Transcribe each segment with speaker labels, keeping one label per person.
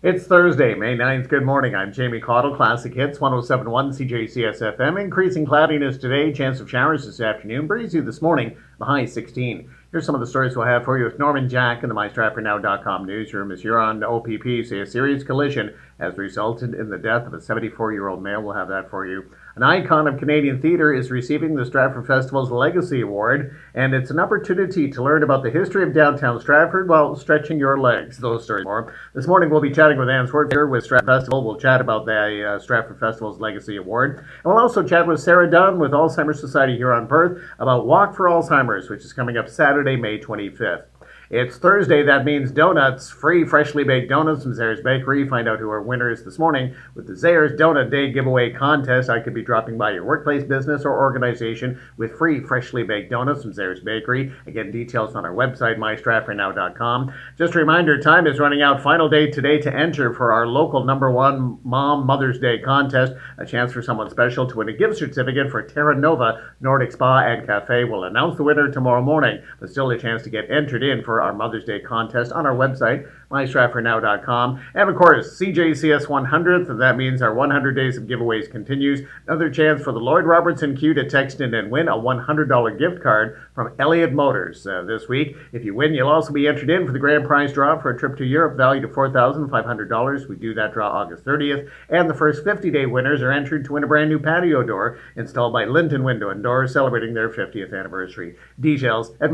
Speaker 1: It's Thursday, May 9th. Good morning. I'm Jamie Caudle, Classic Hits 1071 CJCS FM. Increasing cloudiness today, chance of showers this afternoon. Breezy this morning, the high 16. Here's some of the stories we'll have for you with Norman Jack in the MyStratfordNow.com newsroom. As you're on OPP, say a serious collision has resulted in the death of a 74-year-old male. We'll have that for you. An icon of Canadian theatre is receiving the Stratford Festival's Legacy Award, and it's an opportunity to learn about the history of downtown Stratford while stretching your legs. Those stories more. This morning we'll be chatting with Anne Swartz with Stratford Festival. We'll chat about the Stratford Festival's Legacy Award. And we'll also chat with Sarah Dunn with Alzheimer's Society here on Perth about Walk for Alzheimer's, which is coming up Saturday, May 25th. It's Thursday. That means donuts. Free freshly baked donuts from Zayre's Bakery. Find out who our winner is this morning with the Zayre's Donut Day giveaway contest. I could be dropping by your workplace, business, or organization with free freshly baked donuts from Zayre's Bakery. Again, details on our website, mystratfordnow.com. Just a reminder, time is running out. Final day today to enter for our local #1 Mom Mother's Day contest. A chance for someone special to win a gift certificate for Terra Nova Nordic Spa and Cafe. We'll announce the winner tomorrow morning, but still a chance to get entered in for our Mother's Day contest on our website, mystratfordnow.com. And of course, CJCS 100th, and that means our 100 days of giveaways continues. Another chance for the Lloyd Robertson Q to text in and win a $100 gift card from Elliott Motors this week. If you win, you'll also be entered in for the grand prize draw for a trip to Europe valued at $4,500. We do that draw August 30th. And the first 50-day winners are entered to win a brand new patio door installed by Linton Window and Doors, celebrating their 50th anniversary. Details at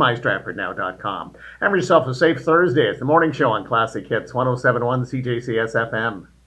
Speaker 1: mystratfordnow.com. Have yourself a safe Thursday. It's the morning show on Classic Hits 1071 CJCS FM.